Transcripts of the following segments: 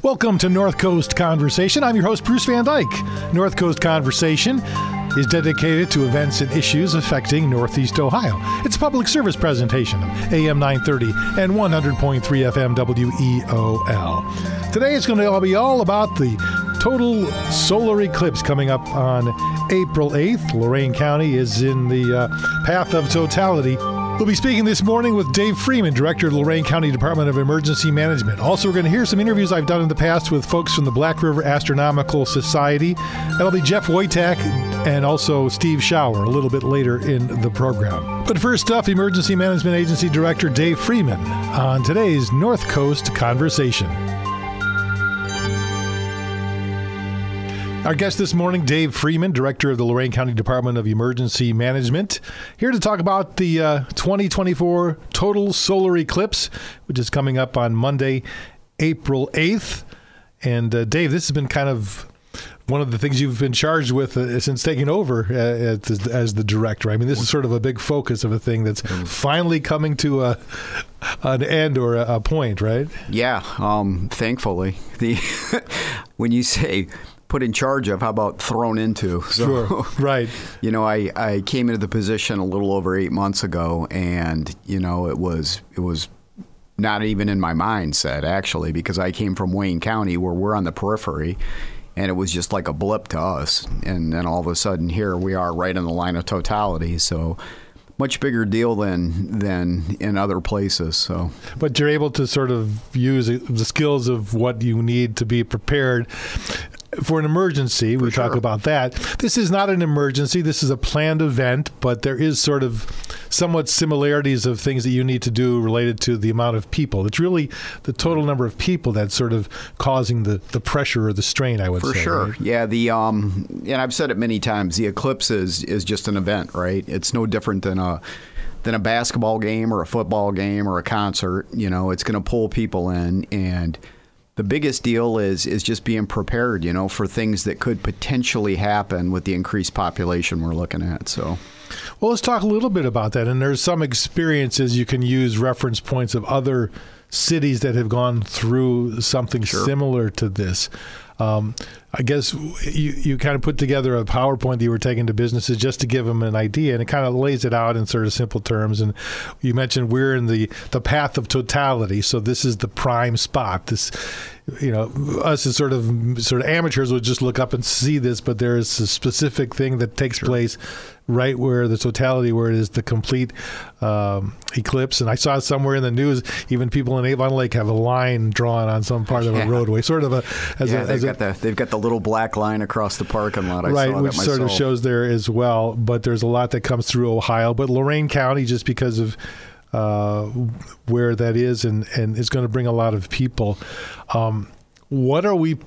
Welcome to North Coast Conversation. I'm your host, Bruce Van Dyke. North Coast Conversation is dedicated to events and issues affecting Northeast Ohio. It's a public service presentation of AM 930 and 100.3 FM WEOL. Today it's going to be all about the total solar eclipse coming up on April 8th. Lorain County is in the path of totality. We'll be speaking this morning with Dave Freeman, Director of the Lorain County Department of Emergency Management. Also, we're going to hear some interviews I've done in the past with folks from the Black River Astronomical Society. That'll be Jeff Wojtak and also Steve Schauer a little bit later in the program. But first up, Emergency Management Agency Director Dave Freeman on today's North Coast Conversation. Our guest this morning, Dave Freeman, Director of the Lorain County Department of Emergency Management, here to talk about the 2024 total solar eclipse, which is coming up on Monday, April 8th. And Dave, this has been kind of one of the things you've been charged with since taking over as the director. I mean, this is sort of a big focus of a thing that's finally coming to an end or a point, right? Yeah, thankfully. When you say put in charge of, how about thrown into? So, sure, right. You know, I came into the position a little over 8 months ago, and, you know, it was not even in my mindset, actually, because I came from Wayne County, where we're on the periphery, and it was just like a blip to us. And then all of a sudden, here we are right in the line of totality. So much bigger deal than in other places. So, but you're able to sort of use the skills of what you need to be prepared for an emergency. We talk about that. This is not an emergency. This is a planned event, but there is sort of somewhat similarities of things that you need to do related to the amount of people. It's really the total number of people that's sort of causing the pressure or the strain, I would say. For sure. Right? Yeah, and I've said it many times, the eclipse is just an event, right? It's no different than a basketball game or a football game or a concert. You know, it's going to pull people in, and the biggest deal is just being prepared, you know, for things that could potentially happen with the increased population we're looking at. So, well, let's talk a little bit about that. And there's some experiences you can use, reference points of other cities that have gone through something similar to this. I guess you kind of put together a PowerPoint that you were taking to businesses just to give them an idea, and it kind of lays it out in sort of simple terms. And you mentioned we're in the path of totality, so this is the prime spot. This, you know, us as sort of amateurs would just look up and see this, but there is a specific thing that takes place right where the totality, where it is the complete eclipse. And I saw somewhere in the news, even people in Avon Lake have a line drawn on some part of a roadway, sort of they've got the little black line across the parking lot. Right, which sort of shows there as well. But there's a lot that comes through Ohio. But Lorain County, just because of where that is, and it's going to bring a lot of people. What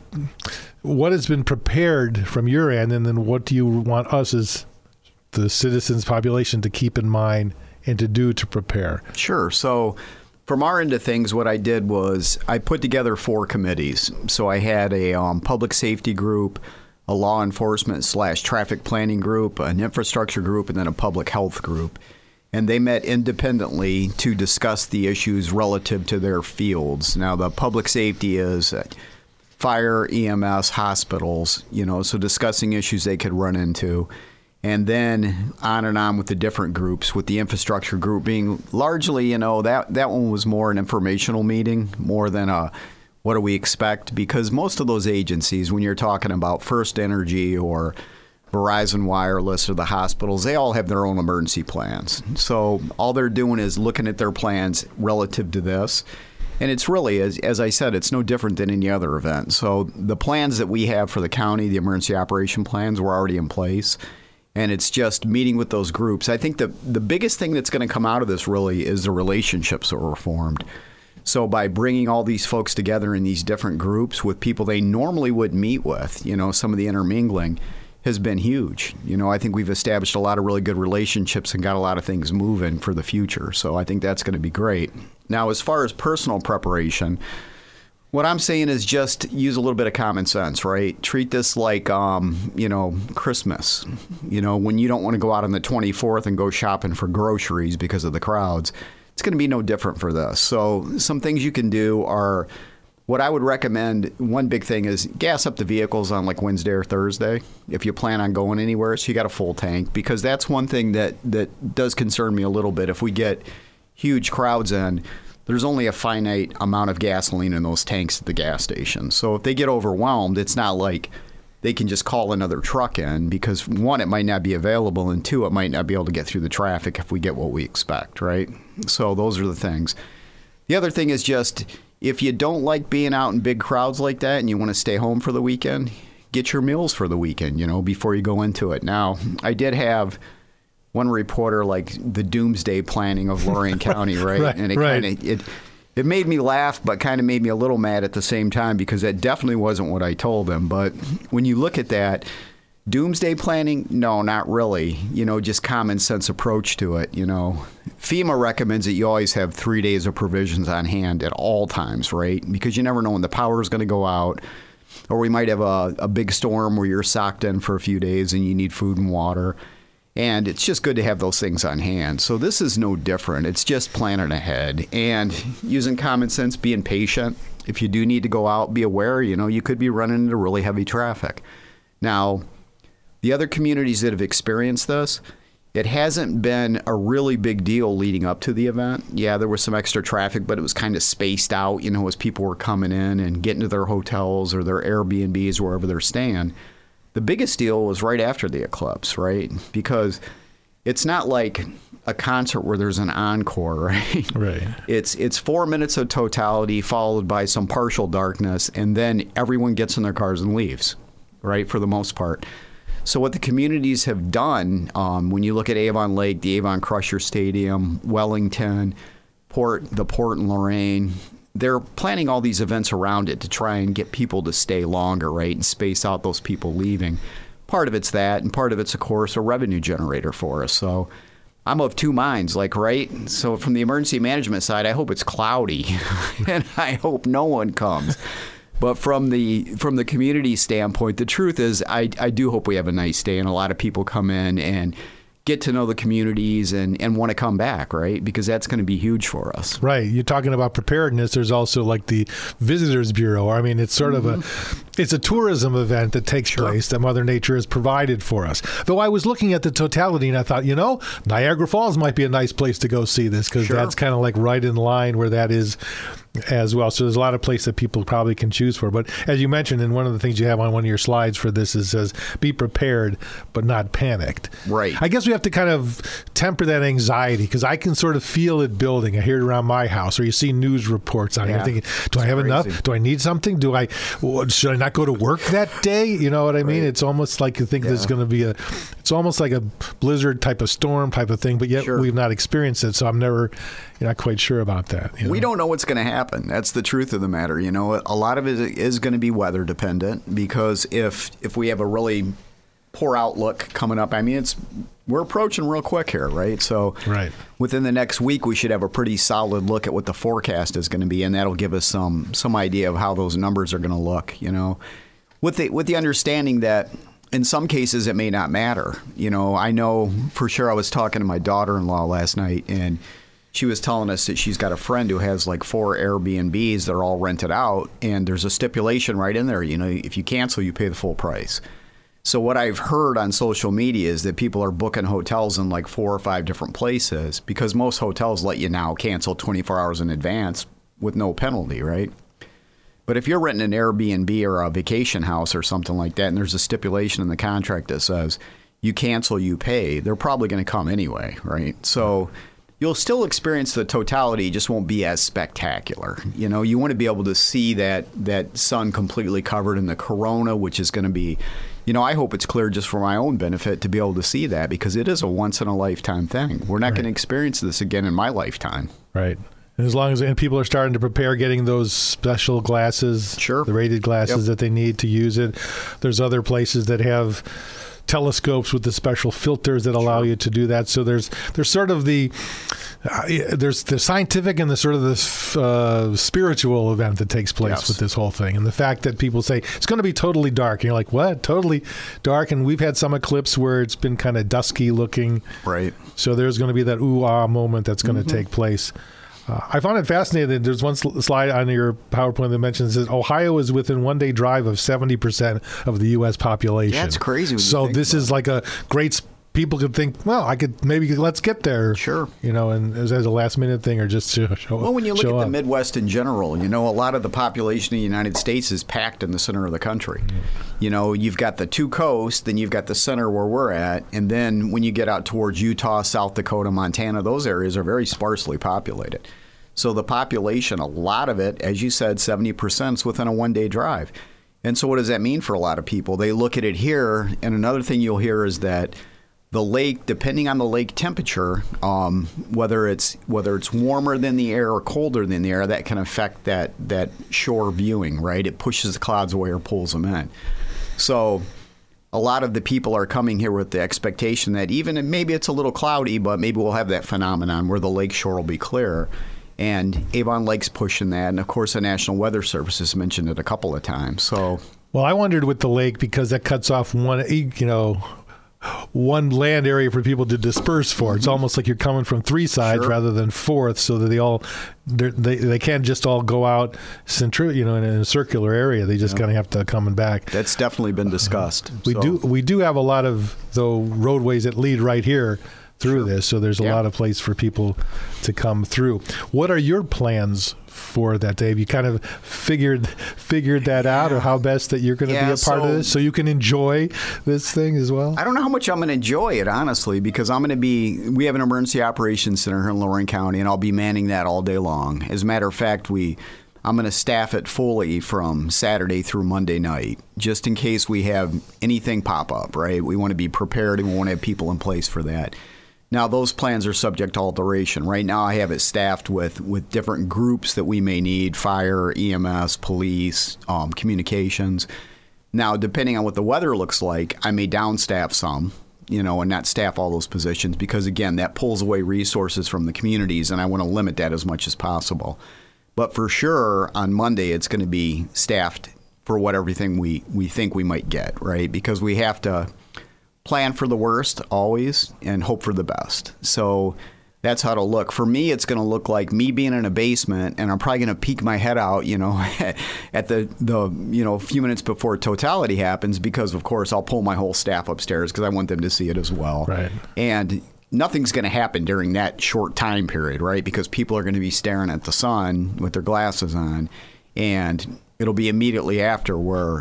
has been prepared from your end, and then what do you want us as the citizens population to keep in mind and to do to prepare? Sure. So from our end of things, what I did was I put together 4 committees. So I had a public safety group, a law enforcement / traffic planning group, an infrastructure group, and then a public health group. And they met independently to discuss the issues relative to their fields. Now, the public safety is fire, EMS, hospitals, you know, so discussing issues they could run into. And then on and on with the different groups, with the infrastructure group being largely, you know, that one was more an informational meeting, more than a what do we expect? Because most of those agencies, when you're talking about First Energy or Verizon Wireless or the hospitals, they all have their own emergency plans. So all they're doing is looking at their plans relative to this. And it's really, as I said, it's no different than any other event. So the plans that we have for the county, the emergency operation plans, were already in place. And it's just meeting with those groups. I think the biggest thing that's going to come out of this really is the relationships that were formed. So by bringing all these folks together in these different groups with people they normally wouldn't meet with, you know, some of the intermingling has been huge. You know, I think we've established a lot of really good relationships and got a lot of things moving for the future. So I think that's going to be great. Now, as far as personal preparation, what I'm saying is just use a little bit of common sense, right? Treat this like, you know, Christmas. You know, when you don't want to go out on the 24th and go shopping for groceries because of the crowds, it's going to be no different for this. So some things you can do are what I would recommend, one big thing is gas up the vehicles on like Wednesday or Thursday if you plan on going anywhere, so you got a full tank, because that's one thing that does concern me a little bit. If we get huge crowds in, there's only a finite amount of gasoline in those tanks at the gas station. So if they get overwhelmed, it's not like they can just call another truck in, because one, it might not be available, and two, it might not be able to get through the traffic if we get what we expect, right? So those are the things. The other thing is just, if you don't like being out in big crowds like that and you want to stay home for the weekend, get your meals for the weekend, before you go into it. Now, I did have one reporter like the doomsday planning of Lorain County, right? Right, and it right. kind of it made me laugh, but kind of made me a little mad at the same time, because that definitely wasn't what I told them. But when you look at that, doomsday planning, no, not really. Just common sense approach to it. FEMA recommends that you always have 3 days of provisions on hand at all times, right? Because you never know when the power is going to go out, or we might have a big storm where you're socked in for a few days and you need food and water. And it's just good to have those things on hand. So this is no different. It's just planning ahead and using common sense, being patient. If you do need to go out, be aware, you could be running into really heavy traffic. Now, the other communities that have experienced this, it hasn't been a really big deal leading up to the event. Yeah, there was some extra traffic, but it was kind of spaced out, as people were coming in and getting to their hotels or their Airbnbs, wherever they're staying. The biggest deal was right after the eclipse, right? Because it's not like a concert where there's an encore, right? Right. It's 4 minutes of totality followed by some partial darkness, and then everyone gets in their cars and leaves, right, for the most part. So what the communities have done, when you look at Avon Lake, the Avon Crusher Stadium, Wellington, the Port in Lorain, they're planning all these events around it to try and get people to stay longer, right, and space out those people leaving. Part of it's that, and part of it's, of course, a revenue generator for us. So I'm of two minds, right? So from the emergency management side, I hope it's cloudy, and I hope no one comes. But from the community standpoint, the truth is I do hope we have a nice day and a lot of people come in and get to know the communities and want to come back, right? Because that's going to be huge for us. Right. You're talking about preparedness. There's also like the Visitors Bureau. I mean, it's sort of it's a tourism event that takes place that Mother Nature has provided for us. Though I was looking at the totality and I thought, Niagara Falls might be a nice place to go see this, because that's kind of like right in line where that is as well. So there's a lot of places that people probably can choose for. But as you mentioned, and one of the things you have on one of your slides for this says, be prepared, but not panicked. Right. I guess we have to kind of temper that anxiety, because I can sort of feel it building. I hear it around my house, or you see news reports on it. You're thinking, do I have enough? Do I need something? Should I not go to work that day? You know what I mean? It's almost like you think there's going to be it's almost like a blizzard type of storm type of thing, but yet we've not experienced it. So you're not quite sure about that. We don't know what's going to happen. That's the truth of the matter. A lot of it is going to be weather dependent, because if we have a really poor outlook coming up, I mean, we're approaching real quick here, right? So within the next week, we should have a pretty solid look at what the forecast is going to be, and that'll give us some idea of how those numbers are going to look, with the understanding that in some cases it may not matter. I know for sure. I was talking to my daughter-in-law last night, and she was telling us that she's got a friend who has like 4 Airbnbs that are all rented out, and there's a stipulation right in there. If you cancel, you pay the full price. So what I've heard on social media is that people are booking hotels in like 4 or 5 different places, because most hotels let you now cancel 24 hours in advance with no penalty, right? But if you're renting an Airbnb or a vacation house or something like that, and there's a stipulation in the contract that says you cancel, you pay, they're probably going to come anyway, right? So you'll still experience the totality, just won't be as spectacular. You want to be able to see that sun completely covered in the corona, which is going to be, I hope it's clear just for my own benefit to be able to see that, because it is a once-in-a-lifetime thing. We're not going to experience this again in my lifetime. Right. And as long as people are starting to prepare getting those special glasses, the rated glasses that they need to use it. There's other places that have telescopes with the special filters that allow you to do that. So there's sort of there's the scientific and the sort of the spiritual event that takes place with this whole thing. And the fact that people say it's going to be totally dark, and you're like, what? Totally dark? And we've had some eclipse where it's been kind of dusky looking. Right. So there's going to be that ooh-ah moment that's going to take place. I found it fascinating. There's one slide on your PowerPoint that mentions that Ohio is within one-day drive of 70% of the U.S. population. Yeah, it's crazy. So this is like a great. People could think, well, I could maybe let's get there. Sure. And as a last-minute thing, or just to show up. Well, when you look at the Midwest in general, a lot of the population of the United States is packed in the center of the country. You've got the two coasts, then you've got the center where we're at, and then when you get out towards Utah, South Dakota, Montana, those areas are very sparsely populated. So the population, a lot of it, as you said, 70% is within a one-day drive. And so what does that mean for a lot of people? They look at it here, and another thing you'll hear is that the lake, depending on the lake temperature, whether it's warmer than the air or colder than the air, that can affect that shore viewing, right? It pushes the clouds away or pulls them in. So a lot of the people are coming here with the expectation that even maybe it's a little cloudy, but maybe we'll have that phenomenon where the lake shore will be clear. And Avon Lake's pushing that. And, of course, the National Weather Service has mentioned it a couple of times. So, well, I wondered with the lake because that cuts off one land area for people to disperse for. It's almost like you're coming from three sides rather than fourth, so that they can't just all go out in a circular area. They just kind of have to come back. That's definitely been discussed. We do have a lot of roadways that lead right here through this, so there's a lot of place for people to come through. What are your plans for that, Dave? You kind of figured that out, or how best that you're going to be a part of this, so you can enjoy this thing as well? I don't know how much I'm going to enjoy it, honestly, because we have an emergency operations center here in Lorraine County, and I'll be manning that all day long. As a matter of fact, I'm going to staff it fully from Saturday through Monday night, just in case we have anything pop up, right? We want to be prepared, and we want to have people in place for that. Now, those plans are subject to alteration. Right now, I have it staffed with different groups that we may need: fire, EMS, police, communications. Now, depending on what the weather looks like, I may downstaff some, and not staff all those positions because, again, that pulls away resources from the communities, and I want to limit that as much as possible. But for sure, on Monday, it's going to be staffed for everything we think we might get, right? Because we have to plan for the worst always and hope for the best. So that's how it'll look. For me, it's going to look like me being in a basement, and I'm probably going to peek my head out, at the few minutes before totality happens, because of course I'll pull my whole staff upstairs because I want them to see it as well. Right. And nothing's going to happen during that short time period, right? Because people are going to be staring at the sun with their glasses on, and it'll be immediately after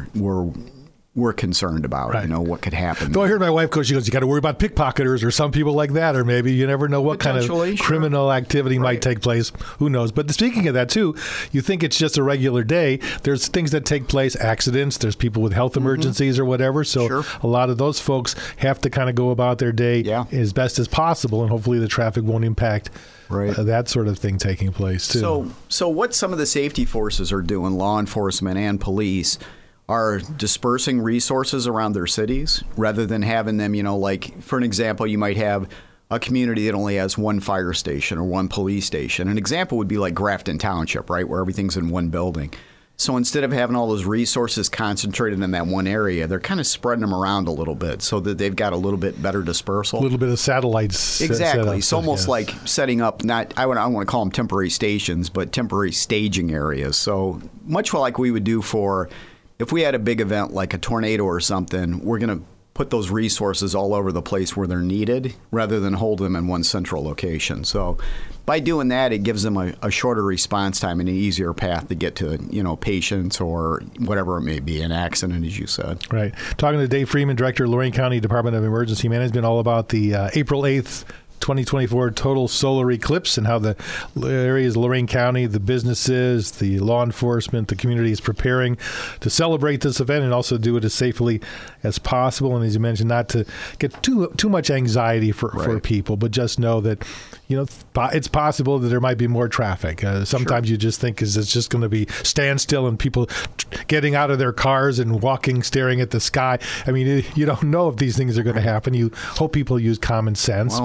we're concerned about, what could happen. Though I heard my wife go, she goes, you got to worry about pickpocketers or some people like that, or maybe you never know what kind of criminal activity might take place. Who knows? But speaking of that, too, you think it's just a regular day. There's things that take place, accidents. There's people with health emergencies or whatever. So a lot of those folks have to kind of go about their day as best as possible, and hopefully the traffic won't impact that sort of thing taking place, too. So what some of the safety forces are doing, law enforcement and police, are dispersing resources around their cities rather than having them, like, for an example, you might have a community that only has one fire station or one police station. An example would be like Grafton Township, right, where everything's in one building. So instead of having all those resources concentrated in that one area, they're kind of spreading them around a little bit so that they've got a little bit better dispersal. A little bit of satellites. Exactly. It's almost like setting up, I don't want to call them temporary stations, but temporary staging areas. So much like we would do if we had a big event like a tornado or something, we're going to put those resources all over the place where they're needed rather than hold them in one central location. So by doing that, it gives them a shorter response time and an easier path to get to, patients or whatever it may be, an accident, as you said. Right. Talking to Dave Freeman, Director of Lorraine County Department of Emergency Management, all about the April 8th 2024 total solar eclipse and how the areas, Lorraine County, the businesses, the law enforcement, the community is preparing to celebrate this event and also do it as safely as possible. And as you mentioned, not to get too much anxiety for people, but just know that, it's possible that there might be more traffic. Sometimes you just think it's just going to be standstill and people getting out of their cars and walking, staring at the sky. I mean, you don't know if these things are going to happen. You hope people use common sense. Well, but they certainly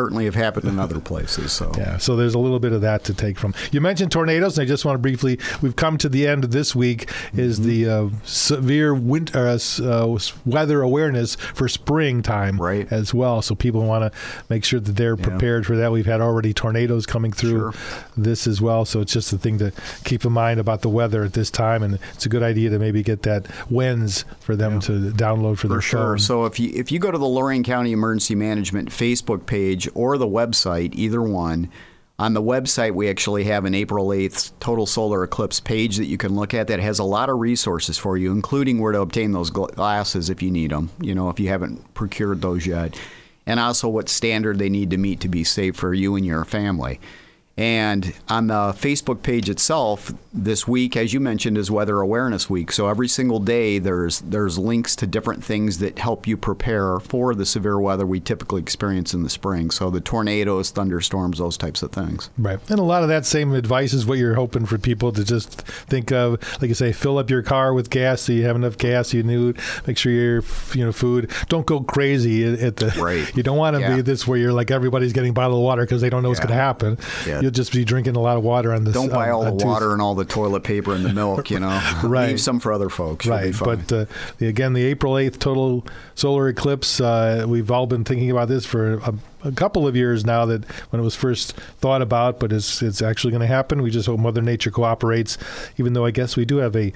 certainly have happened in other places. So yeah, so there's a little bit of that to take from. You mentioned tornadoes, and I just want to briefly, we've come to the end of this week, is the severe winter weather awareness for springtime as well. So people want to make sure that they're prepared for that. We've had already tornadoes coming through this as well. So it's just a thing to keep in mind about the weather at this time. And it's a good idea to maybe get that WENS for them to download for their phone. So if you go to the Lorain County Emergency Management Facebook page or the website, either one, on the website we actually have an April 8th total solar eclipse page that you can look at that has a lot of resources for you, including where to obtain those glasses if you need them, if you haven't procured those yet, and also what standard they need to meet to be safe for you and your family. And on the Facebook page itself, this week, as you mentioned, is Weather Awareness Week. So every single day there's links to different things that help you prepare for the severe weather we typically experience in the spring. So the tornadoes, thunderstorms, those types of things. Right. And a lot of that same advice is what you're hoping for people to just think of. Like you say, fill up your car with gas so you have enough gas you need. Make sure your food. Don't go crazy at the. Right. You don't want to be this where you're like everybody's getting bottled water because they don't know what's going to happen. Yeah. You'll just be drinking a lot of water on this. Don't buy all the water and all the toilet paper and the milk, Right. Leave some for other folks. Right. But again, the April 8th total solar eclipse, we've all been thinking about this for a couple of years now, that when it was first thought about, but it's actually going to happen. We just hope Mother Nature cooperates, even though I guess we do have a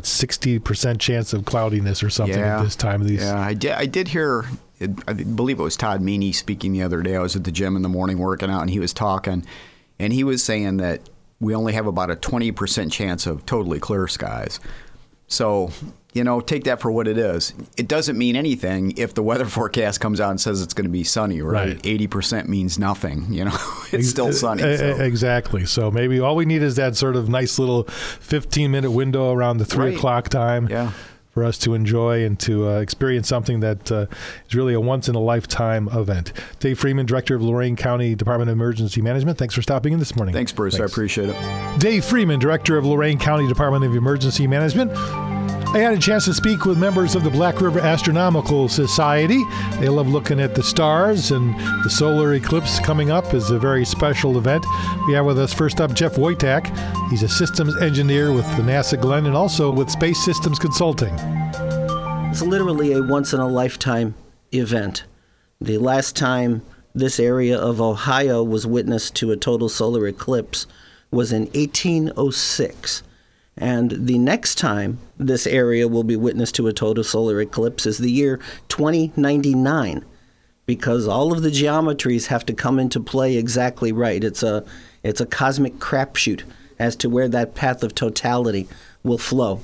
60% chance of cloudiness or something at this time of these. Yeah, I did hear, I believe it was Todd Meany speaking the other day. I was at the gym in the morning working out, and he was talking, and he was saying that we only have about a 20% chance of totally clear skies. So, take that for what it is. It doesn't mean anything if the weather forecast comes out and says it's going to be sunny, right? 80% means nothing, It's still sunny. So. Exactly. So maybe all we need is that sort of nice little 15-minute window around the 3 o'clock time. Yeah. For us to enjoy and to experience something that is really a once-in-a-lifetime event. Dave Freeman, Director of Lorain County Department of Emergency Management, thanks for stopping in this morning. Thanks, Bruce. I appreciate it. Dave Freeman, Director of Lorain County Department of Emergency Management. I had a chance to speak with members of the Black River Astronomical Society. They love looking at the stars, and the solar eclipse coming up is a very special event. We have with us first up Jeff Wojtak. He's a systems engineer with the NASA Glenn and also with Space Systems Consulting. It's literally a once-in-a-lifetime event. The last time this area of Ohio was witness to a total solar eclipse was in 1806. And the next time this area will be witness to a total solar eclipse is the year 2099, because all of the geometries have to come into play exactly right. It's a cosmic crapshoot as to where that path of totality will flow.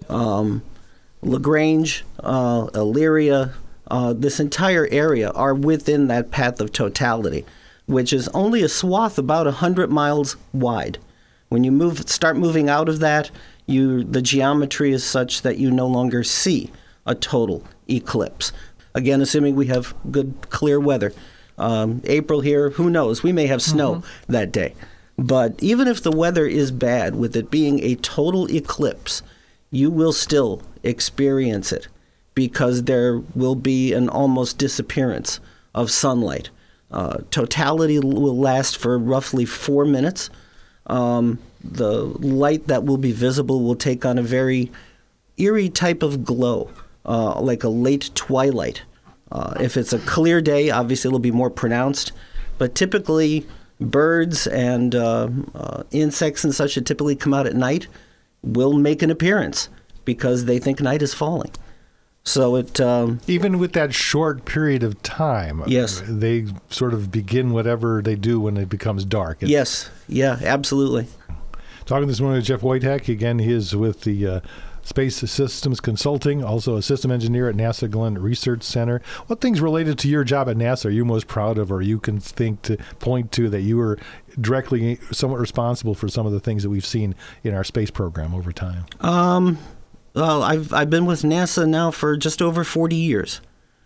LaGrange, Elyria, this entire area are within that path of totality, which is only a swath about 100 miles wide. When you start moving out of that, the geometry is such that you no longer see a total eclipse. Again, assuming we have good, clear weather. April here, who knows? We may have snow that day. But even if the weather is bad, with it being a total eclipse, you will still experience it because there will be an almost disappearance of sunlight. Totality will last for roughly 4 minutes. The light that will be visible will take on a very eerie type of glow, like a late twilight. If it's a clear day, obviously it'll be more pronounced, but typically birds and insects and such that typically come out at night will make an appearance because they think night is falling. So it even with that short period of time, yes, they sort of begin whatever they do when it becomes dark. Yes, yeah, absolutely. Talking this morning with Jeff Wojtak. Again, he is with the Space Systems Consulting, also a system engineer at NASA Glenn Research Center. What things related to your job at NASA are you most proud of, or you can point to that you were directly somewhat responsible for some of the things that we've seen in our space program over time? Well, I've been with NASA now for just over 40 years.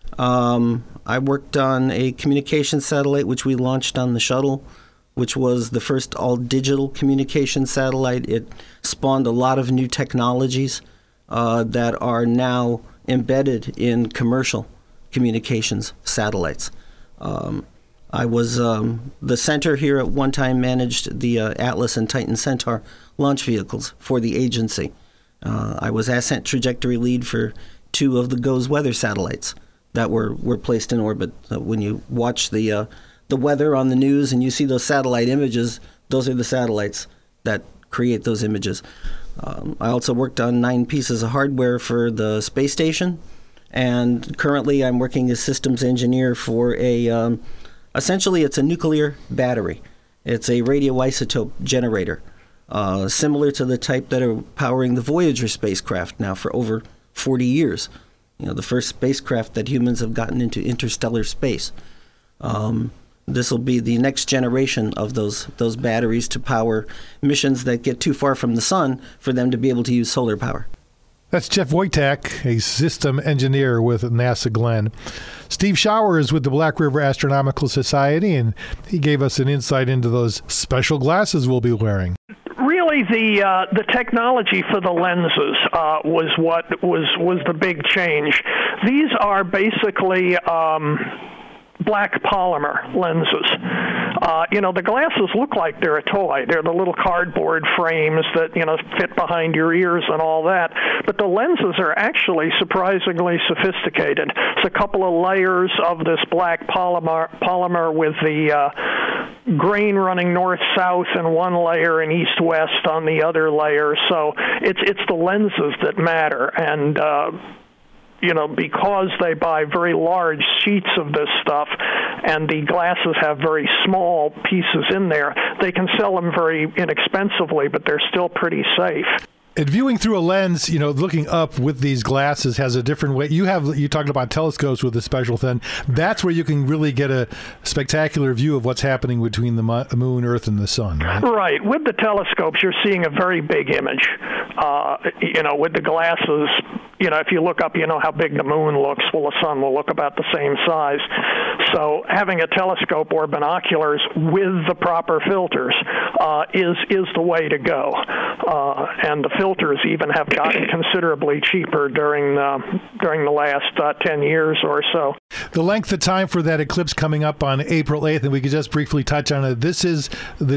I worked on a communication satellite, which we launched on the shuttle, which was the first all-digital communication satellite. It spawned a lot of new technologies that are now embedded in commercial communications satellites. I was the center here at one time managed the Atlas and Titan Centaur launch vehicles for the agency. I was ascent trajectory lead for 2 of the GOES weather satellites that were placed in orbit. When you watch the weather on the news and you see those satellite images, those are the satellites that create those images. I also worked on 9 pieces of hardware for the space station, and currently I'm working as systems engineer for essentially it's a nuclear battery. It's a radioisotope generator, similar to the type that are powering the Voyager spacecraft now for over 40 years. The first spacecraft that humans have gotten into interstellar space. This will be the next generation of those batteries to power missions that get too far from the sun for them to be able to use solar power. That's Jeff Wojtak, a system engineer with NASA Glenn. Steve Schauer is with the Black River Astronomical Society, and he gave us an insight into those special glasses we'll be wearing. Really, the technology for the lenses was what was the big change. These are basically black polymer lenses. The glasses look like they're a toy. They're the little cardboard frames that, fit behind your ears and all that. But the lenses are actually surprisingly sophisticated. It's a couple of layers of this black polymer with the grain running north-south in one layer and east-west on the other layer. So it's the lenses that matter. And because they buy very large sheets of this stuff and the glasses have very small pieces in there, they can sell them very inexpensively, but they're still pretty safe. And viewing through a lens, looking up with these glasses has a different way. You talked about telescopes with a special thing. That's where you can really get a spectacular view of what's happening between the moon, Earth, and the sun, right? Right. With the telescopes, you're seeing a very big image. With the glasses, if you look up, how big the moon looks. Well, the sun will look about the same size. So having a telescope or binoculars with the proper filters is the way to go. And the filters even have gotten considerably cheaper during the last 10 years or so. The length of time for that eclipse coming up on April 8th, and we could just briefly touch on it. This is the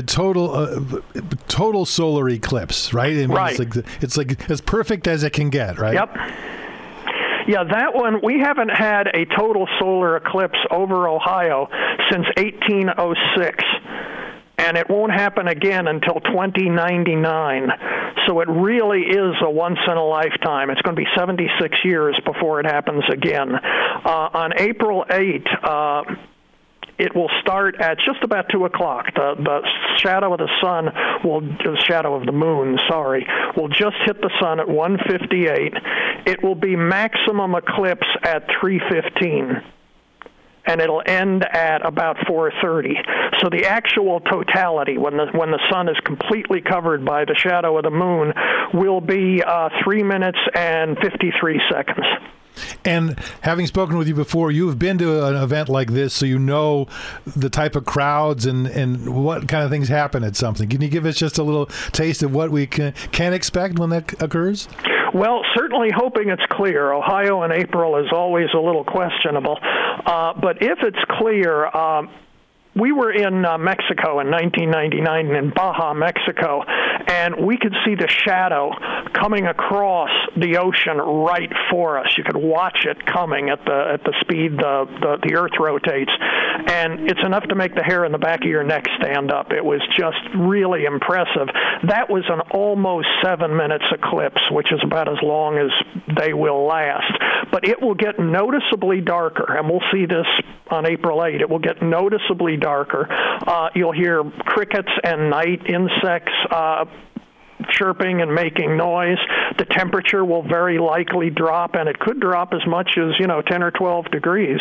total solar eclipse, right? I mean, right. It's like as perfect as it can get, right? Yep. Yeah, that one, we haven't had a total solar eclipse over Ohio since 1806. And it won't happen again until 2099. So it really is a once-in-a-lifetime. It's going to be 76 years before it happens again. On April 8th, it will start at just about 2 o'clock. The shadow of the sun the shadow of the moon, will just hit the sun at 1:58. It will be maximum eclipse at 3:15. And it'll end at about 4:30. So the actual totality, when the sun is completely covered by the shadow of the moon, will be 3 minutes and 53 seconds. And having spoken with you before, you've been to an event like this, so you know the type of crowds and what kind of things happen at something. Can you give us just a little taste of what we can expect when that occurs? Well, certainly hoping it's clear. Ohio in April is always a little questionable. But if it's clear, we were in Mexico in 1999, in Baja, Mexico, and we could see the shadow coming across the ocean right for us. You could watch it coming at the speed the Earth rotates, and it's enough to make the hair in the back of your neck stand up. It was just really impressive. That was an almost 7 minutes eclipse, which is about as long as they will last. But it will get noticeably darker, and we'll see this on April 8. It will get noticeably darker. You'll hear crickets and night insects chirping and making noise. The temperature will very likely drop, and it could drop as much as 10 or 12 degrees.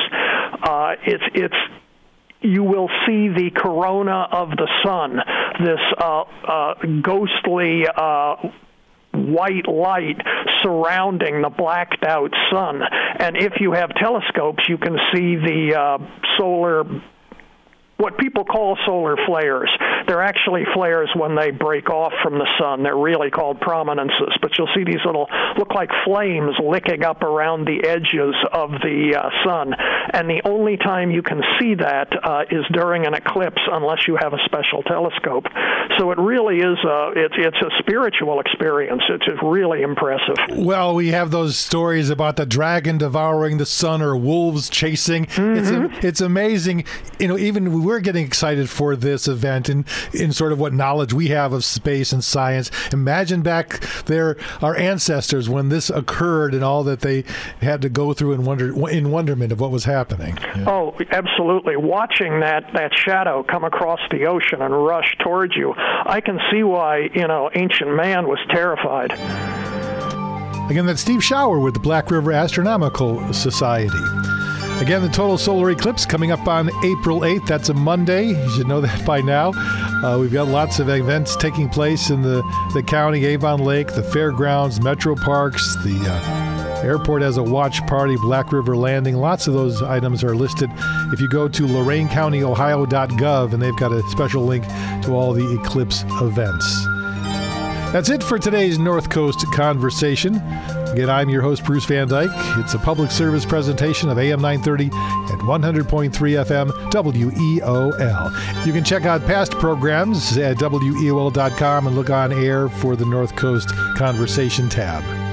You will see the corona of the sun, this ghostly white light surrounding the blacked out sun. And if you have telescopes, you can see the what people call solar flares. They're actually flares when they break off from the sun. They're really called prominences. But you'll see these look like flames licking up around the edges of the sun. and the only time you can see that is during an eclipse, unless you have a special telescope. So it really is it's a spiritual experience. It's really impressive. Well, we have those stories about the dragon devouring the sun or wolves chasing. It's amazing. Even we're getting excited for this event in sort of what knowledge we have of space and science. Imagine back there, our ancestors, when this occurred and all that they had to go through in wonderment of what was happening. Yeah. Oh, absolutely. Watching that shadow come across the ocean and rush towards you, I can see why, ancient man was terrified. Again, that's Steve Schauer with the Black River Astronomical Society. Again, the total solar eclipse coming up on April 8th. That's a Monday. You should know that by now. We've got lots of events taking place in the county, Avon Lake, the fairgrounds, Metro Parks, the airport has a watch party, Black River Landing. Lots of those items are listed if you go to LoraineCountyOhio.gov, and they've got a special link to all the eclipse events. That's it for today's North Coast Conversation. Again, I'm your host, Bruce Van Dyke. It's a public service presentation of AM 930 and 100.3 FM WEOL. You can check out past programs at WEOL.com and look on air for the North Coast Conversation tab.